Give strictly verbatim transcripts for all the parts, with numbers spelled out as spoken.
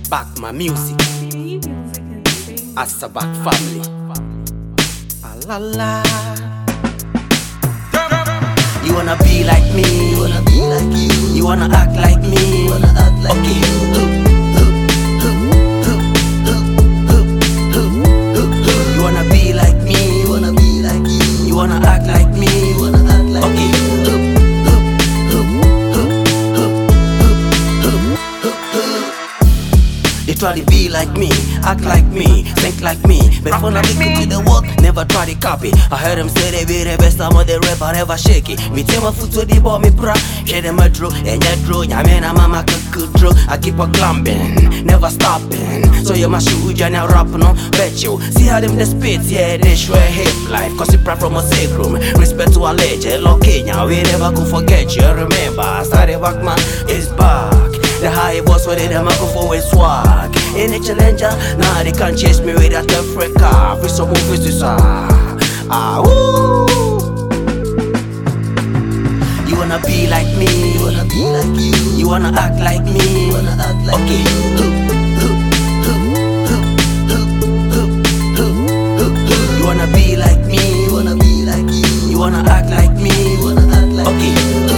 back my music. Asabak family. Ah, la la. You wanna be like me? You wanna be like you? You wanna act like me? You wanna act like okay. you? You wanna be like me? You wanna be like you? You wanna act like me? You wanna act like okay. They try to be like me, act like me, think like me. But when I look into the world, never try to copy. I heard them say they be the best, I'm on the rap, I never shake it. Me tell my foot to the ball, me bra. Share them a draw, and ya draw. Ya man, I'm a mama could draw. I keep on climbing, never stopping. So you my shoe, ya now rap, no? Bet you. See how them the spits, yeah, they swear hip life. Cause it pride from a safe room. Respect to a legend, okay, now we never go forget you. Remember, I started back, man, it's back. The high boss with it, I'm a go for a swag. In a challenger, nah, they can't chase me with that Africa. Free some movies to say, ah, woo. You wanna be like me? You wanna be like you? You wanna act like me? You wanna act like okay. you? You wanna be like me? You wanna be like you? You wanna act like me? You wanna act like okay. you?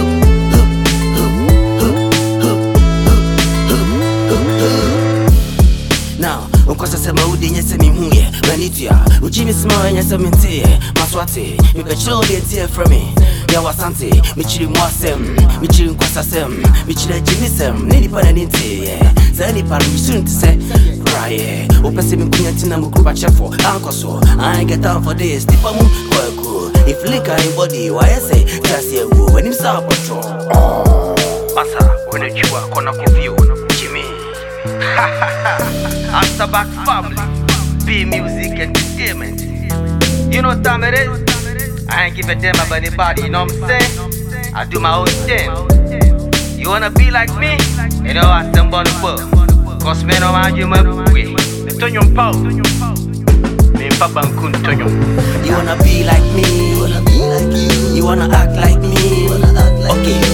Now, because I said my wood in your semi here, Vanitia, would Jimmy smile and your seventy, Maswati, you can show the tear from me. Yawasante, Michi Mwasem, Michi Kwasasem, Michi Jimisem, Nini Pananiti, Zani Pan, soon to say, Cry, Open Semi Kunatina Mukuba Chefo, Uncle so, I ain't get down for this, Tipamu, Kwaku, if lick anybody, why I say, Tassia, when him saw patrol. Oh, Massa, when you are corner of you, Jimmy. Asabak family, B music entertainment. You know what time it is? I ain't give a damn about anybody, you know what I'm saying? I do my own thing. You wanna be like me? You know I stand on the book. Cause men are my way. The Tonyum Pau. Me Papa Kun Tonyum. You wanna be like me? You wanna be like you? You wanna act like me? You wanna act like okay. you?